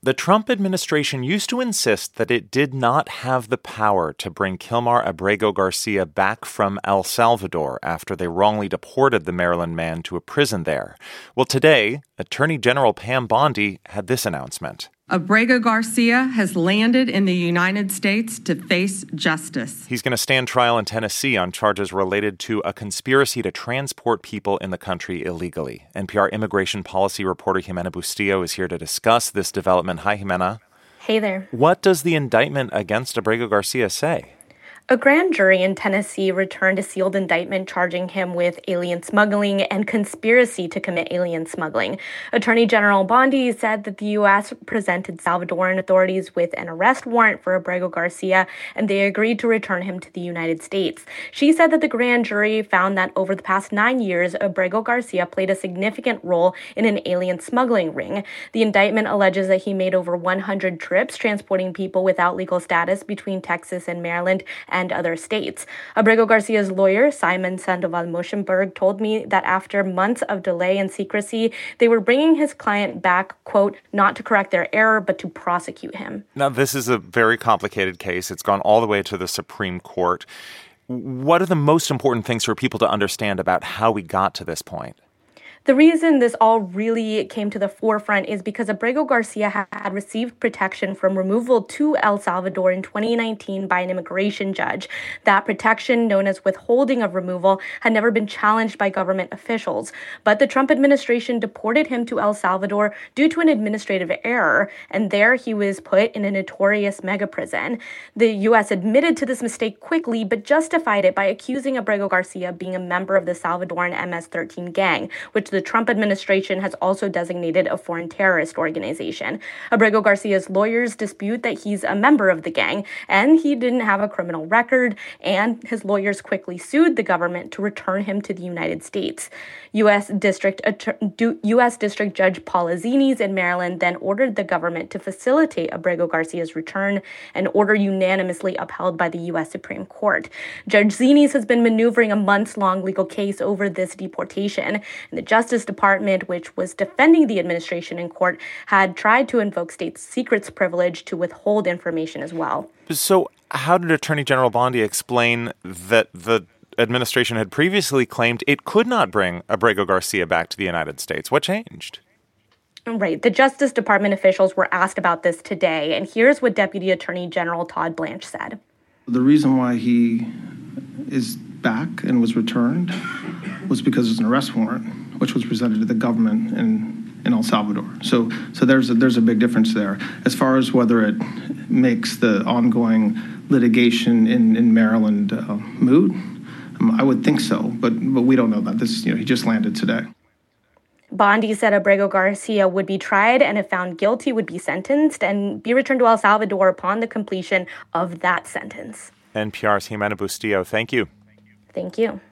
The Trump administration used to insist that it did not have the power to bring Kilmar Abrego Garcia back from El Salvador after they wrongly deported the Maryland man to a prison there. Well, today, Attorney General Pam Bondi had this announcement. Abrego Garcia has landed in the United States to face justice. He's going to stand trial in Tennessee on charges related to a conspiracy to transport people in the country illegally. NPR immigration policy reporter Jimena Bustillo is here to discuss this development. Hi, Jimena. Hey there. What does the indictment against Abrego Garcia say? A grand jury in Tennessee returned a sealed indictment charging him with alien smuggling and conspiracy to commit alien smuggling. Attorney General Bondi said that the U.S. presented Salvadoran authorities with an arrest warrant for Abrego Garcia, and they agreed to return him to the United States. She said that the grand jury found that over the past 9 years, Abrego Garcia played a significant role in an alien smuggling ring. The indictment alleges that he made over 100 trips transporting people without legal status between Texas and Maryland and other states. Abrego Garcia's lawyer, Simon Sandoval-Moshenberg, told me that after months of delay and secrecy, they were bringing his client back, quote, not to correct their error, but to prosecute him. Now, this is a very complicated case. It's gone all the way to the Supreme Court. What are the most important things for people to understand about how we got to this point? The reason this all really came to the forefront is because Abrego Garcia had received protection from removal to El Salvador in 2019 by an immigration judge. That protection, known as withholding of removal, had never been challenged by government officials. But the Trump administration deported him to El Salvador due to an administrative error, and there he was put in a notorious mega prison. The U.S. admitted to this mistake quickly, but justified it by accusing Abrego Garcia of being a member of the Salvadoran MS-13 gang, which the Trump administration has also designated a foreign terrorist organization. Abrego Garcia's lawyers dispute that he's a member of the gang, and he didn't have a criminal record, and his lawyers quickly sued the government to return him to the United States. U.S. District Judge Paul Azinis in Maryland then ordered the government to facilitate Abrego Garcia's return, an order unanimously upheld by the U.S. Supreme Court. Judge Azinis has been maneuvering a months-long legal case over this deportation, and the Justice Department, which was defending the administration in court, had tried to invoke state secrets privilege to withhold information as well. So how did Attorney General Bondi explain that the administration had previously claimed it could not bring Abrego Garcia back to the United States? What changed? Right. The Justice Department officials were asked about this today, and here's what Deputy Attorney General Todd Blanche said. The reason why he is back and was returned was because there's an arrest warrant, which was presented to the government in El Salvador. So there's a big difference there. As far as whether it makes the ongoing litigation in Maryland moot, I would think so, but we don't know that. He just landed today. Bondi said Abrego Garcia would be tried and, if found guilty, would be sentenced and be returned to El Salvador upon the completion of that sentence. NPR's Jimena Bustillo, thank you. Thank you.